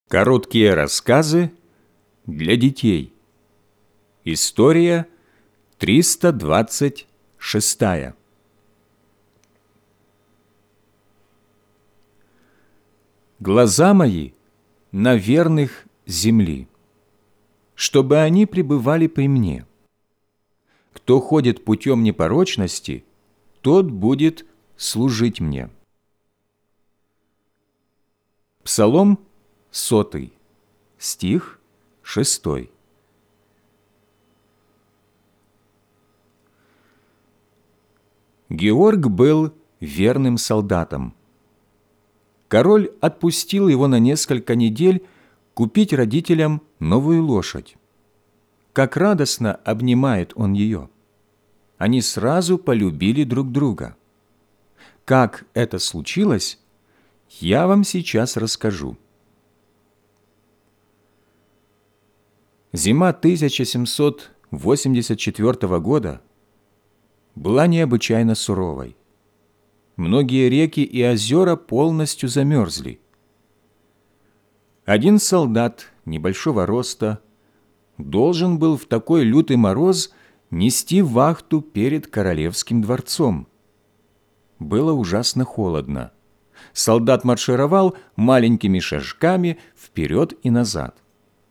Короткие рассказы для детей. История 326. Глаза мои на верных земли, чтобы они пребывали при мне. Кто ходит путем непорочности, тот будет служить мне. Псалом 100, стих 6. Георг был верным солдатом. Король отпустил его на несколько недель купить родителям новую лошадь. Как радостно обнимает он ее. Они сразу полюбили друг друга. Как это случилось, я вам сейчас расскажу. Зима 1784 года была необычайно суровой. Многие реки и озера полностью замерзли. Один солдат небольшого роста должен был в такой лютый мороз нести вахту перед королевским дворцом. Было ужасно холодно. Солдат маршировал маленькими шажками вперед и назад.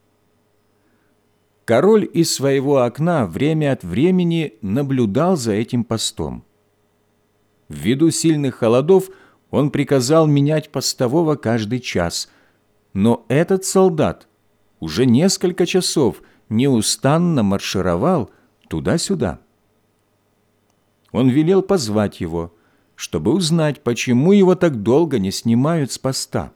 Король из своего окна время от времени наблюдал за этим постом. Ввиду сильных холодов он приказал менять постового каждый час, но этот солдат уже несколько часов неустанно маршировал туда-сюда. Он велел позвать его, чтобы узнать, почему его так долго не снимают с поста.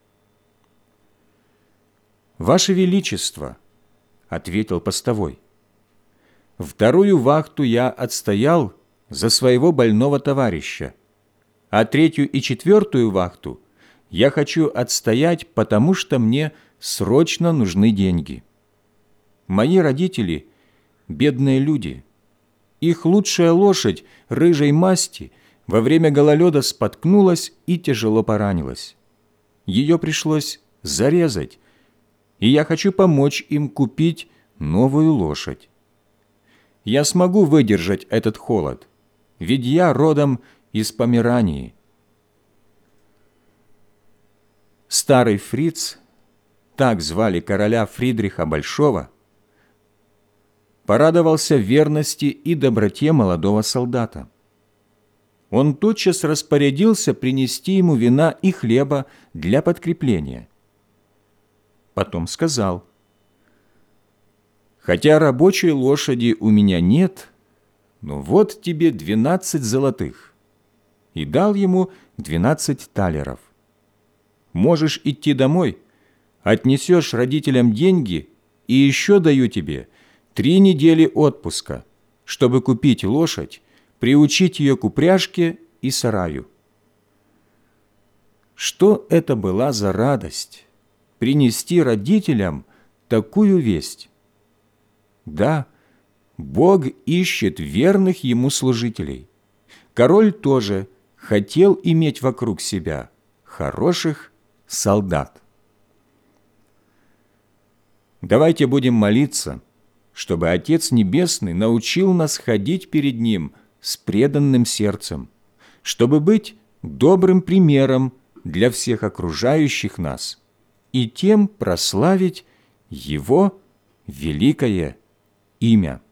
«Ваше Величество», — ответил постовой, — «вторую вахту я отстоял за своего больного товарища, а третью и четвертую вахту я хочу отстоять, потому что мне срочно нужны деньги. Мои родители – бедные люди. Их лучшая лошадь рыжей масти во время гололеда споткнулась и тяжело поранилась. Ее пришлось зарезать, и я хочу помочь им купить новую лошадь. Я смогу выдержать этот холод, ведь я родом из Померании». Старый фриц, так звали короля Фридриха Большого, порадовался верности и доброте молодого солдата. Он тотчас распорядился принести ему вина и хлеба для подкрепления. Потом сказал: «Хотя рабочей лошади у меня нет, но вот тебе 12 золотых». И дал ему 12 талеров. «Можешь идти домой, отнесешь родителям деньги, и еще даю тебе 3 недели отпуска, чтобы купить лошадь, приучить ее к упряжке и сараю». Что это была за радость — принести родителям такую весть? Да, Бог ищет верных Ему служителей. Король тоже хотел иметь вокруг себя хороших солдат. Давайте будем молиться, чтобы Отец Небесный научил нас ходить перед Ним с преданным сердцем, чтобы быть добрым примером для всех окружающих нас и тем прославить Его великое имя.